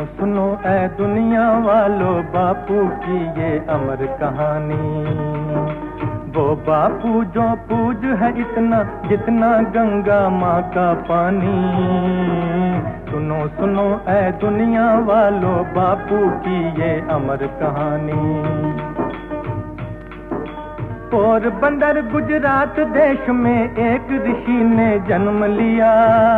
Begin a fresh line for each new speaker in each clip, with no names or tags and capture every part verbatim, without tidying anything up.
सुनो ऐ दुनिया वालों बापू की ये अमर कहानी। वो बापू जो पूज है इतना जितना गंगा माँ का पानी। सुनो सुनो ऐ दुनिया वालों बापू की ये अमर कहानी। पोरबंदर गुजरात देश में एक ऋषि ने जन्म लिया।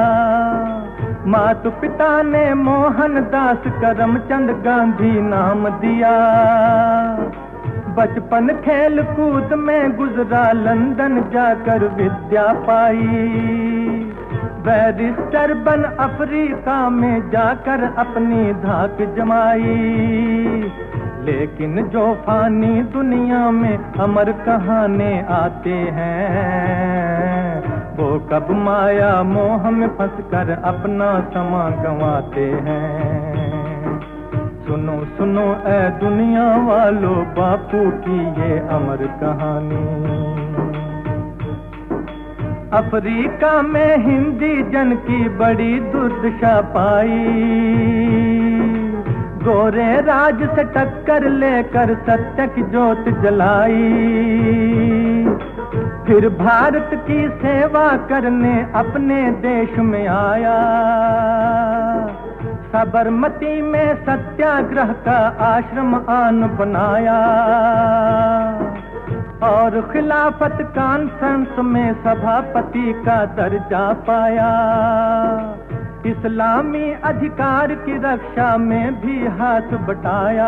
माता पिता ने मोहनदास करमचंद गांधी नाम दिया। बचपन खेल कूद में गुजरा, लंदन जाकर विद्या पाई। बैरिस्टर बन अफ्रीका में जाकर अपनी धाक जमाई। लेकिन जो फानी दुनिया में अमर कहाने आते हैं, वो कब माया मोह में फंसकर अपना समा गंवाते हैं। सुनो सुनो ऐ दुनिया वालों बापू की ये अमर कहानी। अफ्रीका में हिंदी जन की बड़ी दुर्दशा पाई। गोरे राज से टक्कर लेकर सत्य की ज्योत जलाई। फिर भारत की सेवा करने अपने देश में आया। साबरमती में सत्याग्रह का आश्रम आन बनाया। और खिलाफत कॉन्फ्रेंस में सभापति का दर्जा पाया। इस्लामी अधिकार की रक्षा में भी हाथ बटाया।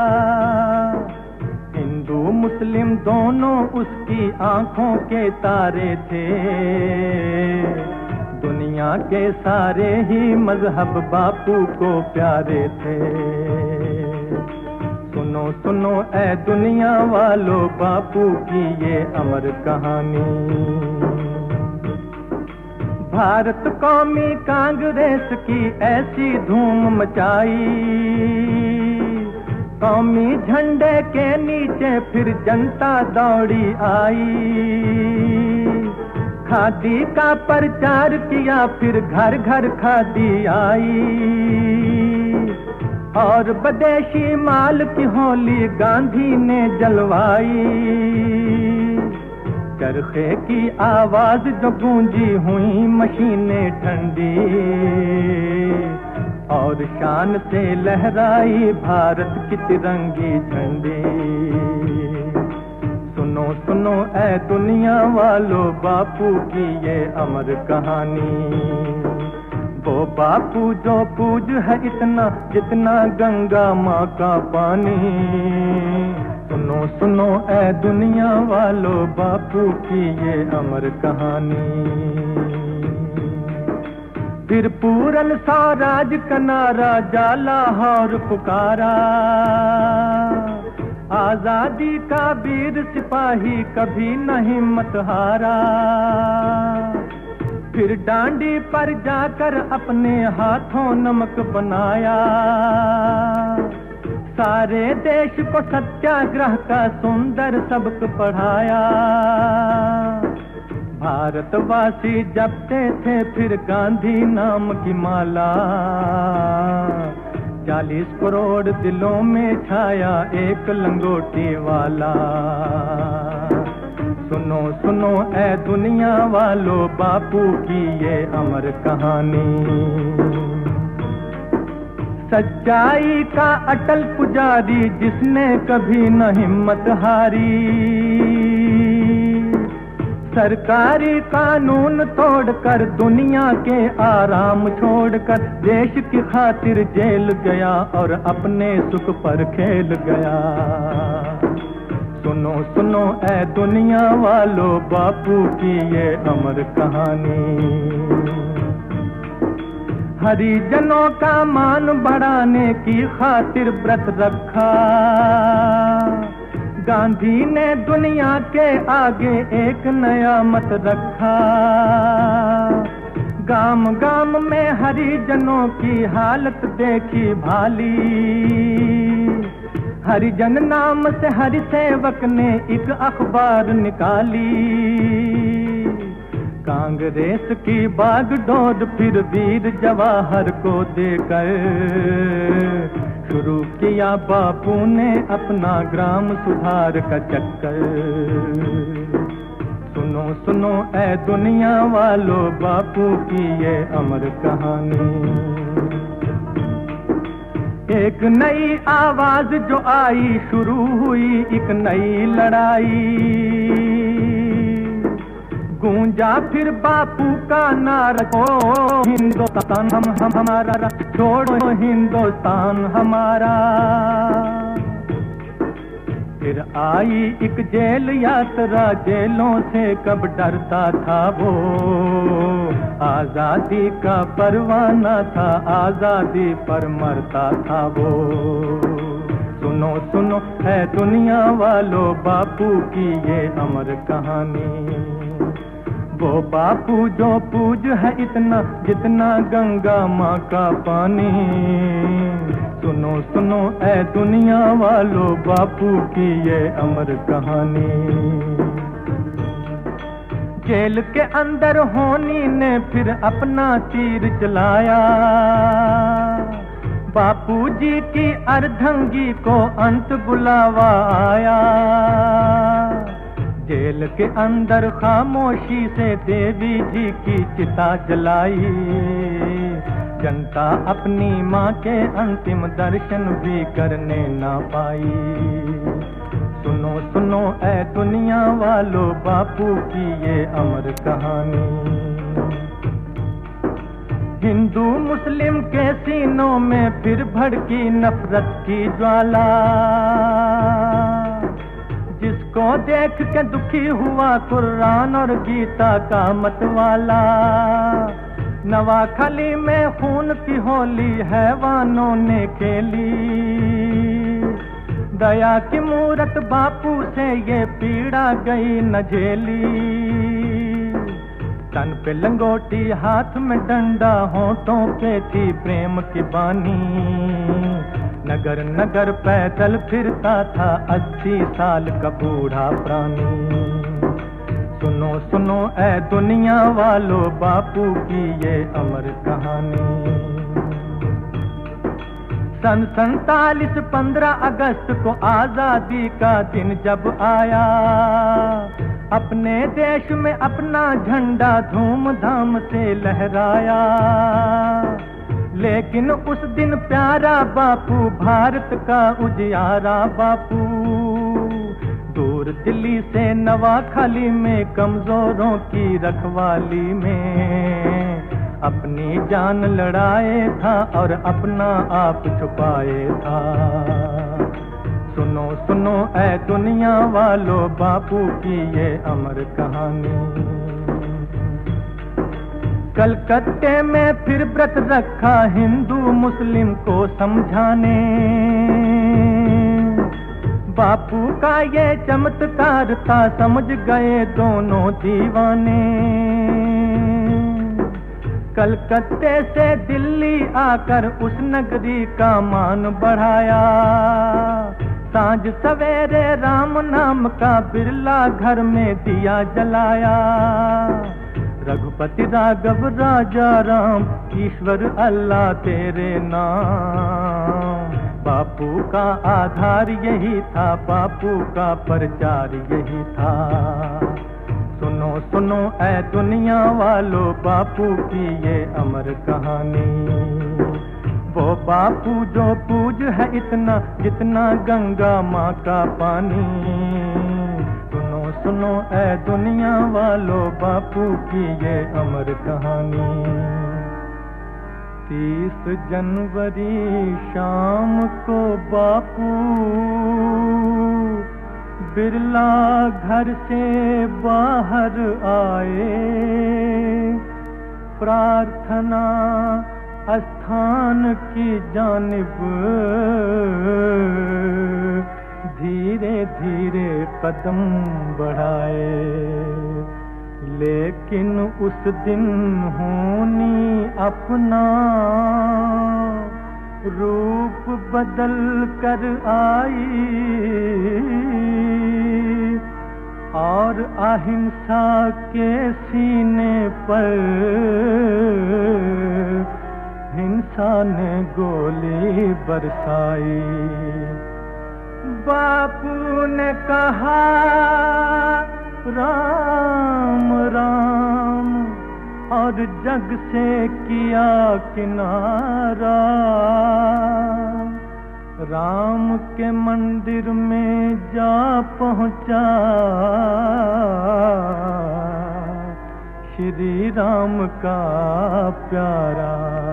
हिंदू मुस्लिम दोनों उसकी आंखों के तारे थे। दुनिया के सारे ही मजहब बापू को प्यारे थे। सुनो सुनो ऐ दुनिया वालों बापू की ये अमर कहानी। भारत कौमी कांग्रेस की ऐसी धूम मचाई। कौमी झंडे के नीचे फिर जनता दौड़ी आई। खादी का प्रचार किया फिर घर घर खादी आई। और विदेशी माल की होली गांधी ने जलवाई। चरखे की आवाज जो गूंजी हुई मशीनें ठंडी। और शान से लहराई भारत की तिरंगी झंडी। सुनो सुनो ऐ दुनिया वालों बापू की ये अमर कहानी। वो बापू जो पूज है इतना जितना गंगा माँ का पानी। सुनो सुनो ऐ दुनिया वालों बापू की ये अमर कहानी। फिर पूरन स्वराज का नारा जाला और पुकारा। आजादी का वीर सिपाही कभी नहीं मत हारा। फिर डांडी पर जाकर अपने हाथों नमक बनाया। सारे देश को सत्याग्रह का सुंदर सबक पढ़ाया। भारतवासी जपते थे फिर गांधी नाम की माला। चालीस करोड़ दिलों में छाया एक लंगोटी वाला। सुनो सुनो ऐ दुनिया वालों बापू की ये अमर कहानी। सच्चाई का अटल पुजारी जिसने कभी न हिम्मत हारी। सरकारी कानून तोड़कर दुनिया के आराम छोड़कर देश की खातिर जेल गया और अपने सुख पर खेल गया। सुनो सुनो ऐ दुनिया वालों बापू की ये अमर कहानी। हरिजनों का मान बढ़ाने की खातिर व्रत रखा। गांधी ने दुनिया के आगे एक नया मत रखा। गांव गांव में हरिजनों की हालत देखी भाली। हरिजन नाम से हरि सेवक ने एक अखबार निकाली। कांग्रेस की बागडोर फिर वीर जवाहर को देकर शुरू किया बापू ने अपना ग्राम सुधार का चक्कर। सुनो सुनो ऐ दुनिया वालों बापू की ये अमर कहानी। एक नई आवाज जो आई, शुरू हुई एक नई लड़ाई। गूंजा फिर बापू का नारा, ओ हिंदुस्तान हम हम हमारा, छोड़ो हिंदुस्तान हमारा। फिर आई एक जेल यात्रा, जेलों से कब डरता था वो। आजादी का परवाना था, आजादी पर मरता था वो। सुनो सुनो है दुनिया वालों बापू की ये अमर कहानी। वो बापू जो पूज है इतना जितना गंगा माँ का पानी। सुनो सुनो ऐ दुनिया वालों बापू की ये अमर कहानी। जेल के अंदर होनी ने फिर अपना तीर चलाया। बापू जी की अर्धंगी को अंत बुलावा आया। जेल के अंदर खामोशी से देवी जी की चिता जलाई। जनता अपनी माँ के अंतिम दर्शन भी करने ना पाई। सुनो सुनो ऐ दुनिया वालों बापू की ये अमर कहानी। हिंदू मुस्लिम के सीनों में फिर भड़की नफरत की ज्वाला। जिसको देख के दुखी हुआ कुरान और गीता का मतवाला। नवाखली में खून की होली हैवानों ने खेली। दया की मूरत बापू से ये पीड़ा गई न झेली। तन पे लंगोटी हाथ में डंडा, होठों पे थी प्रेम की बानी। नगर नगर पैदल फिरता था अस्सी साल का बूढ़ा प्राणी। सुनो सुनो ऐ दुनिया वालों बापू की ये अमर कहानी। सन सैतालीस पंद्रह अगस्त को आजादी का दिन जब आया। अपने देश में अपना झंडा धूमधाम से लहराया। लेकिन उस दिन प्यारा बापू भारत का उजियारा बापू। दूर दिल्ली से नवाखली में कमजोरों की रखवाली में अपनी जान लड़ाए था और अपना आप छुपाए था। सुनो सुनो ऐ दुनिया वालों बापू की ये अमर कहानी। कलकत्ते में फिर व्रत रखा हिंदू मुस्लिम को समझाने। बापू का ये चमत्कार था, समझ गए दोनों दीवाने। कलकत्ते से दिल्ली आकर उस नगरी का मान बढ़ाया। सांझ सवेरे राम नाम का बिरला घर में दिया जलाया। रघुपति राघव राजा राम ईश्वर अल्लाह तेरे नाम। बापू का आधार यही था, बापू का प्रचार यही था। सुनो सुनो ऐ दुनिया वालों बापू की ये अमर कहानी। वो बापू जो पूज है इतना जितना गंगा माँ का पानी। सुनो सुनो ऐ दुनिया वालों बापू की ये अमर कहानी। तीस जनवरी शाम को बापू बिरला घर से बाहर आए। प्रार्थना स्थान की जानिब धीरे धीरे कदम बढ़ाए। लेकिन उस दिन होनी अपना रूप बदल कर आई। और अहिंसा के सीने पर हिंसा ने गोली बरसाई। बापू ने कहा राम राम और जग से किया किनारा। राम के मंदिर में जा पहुंचा श्री राम का प्यारा।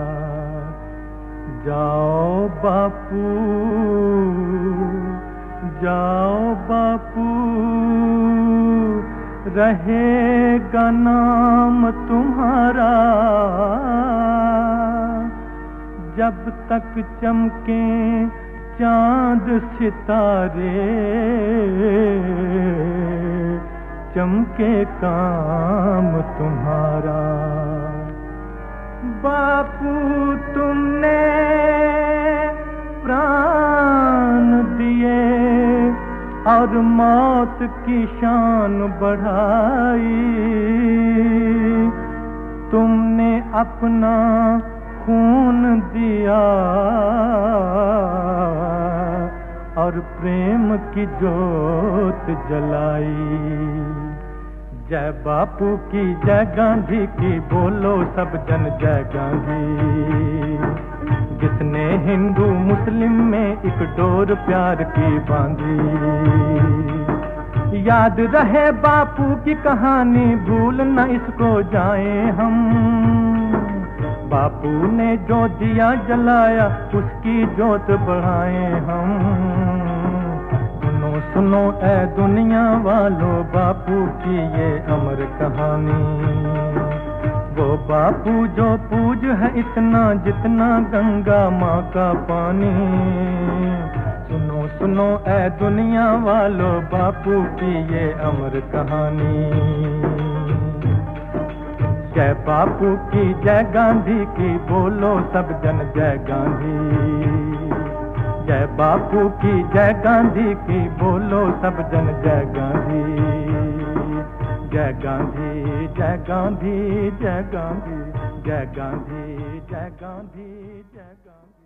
जाओ बापू जाओ बापू रहेगा नाम तुम्हारा। जब तक चमके चांद सितारे चमके काम तुम्हारा। बापू तुमने प्राण दिए और मौत की शान बढ़ाई। तुमने अपना खून दिया और प्रेम की जोत जलाई। जय बापू की जय गांधी की बोलो सब जन जय गांधी। जिसने हिंदू मुस्लिम में एक डोर प्यार की बांधी। याद रहे बापू की कहानी भूल न इसको जाए हम। बापू ने जो दिया जलाया उसकी जोत बढ़ाए हम। सुनो सुनो ऐ दुनिया वालों बापू की ये अमर कहानी। वो बापू जो पूज है इतना जितना गंगा माँ का पानी। सुनो सुनो ऐ दुनिया वालों बापू की ये अमर कहानी। जय बापू की जय गांधी की बोलो सब जन जय गांधी। जय बापू की जय गांधी की बोलो सब जन जय गांधी। जय गांधी जय गांधी जय गांधी जय गांधी जय गांधी जय गांधी।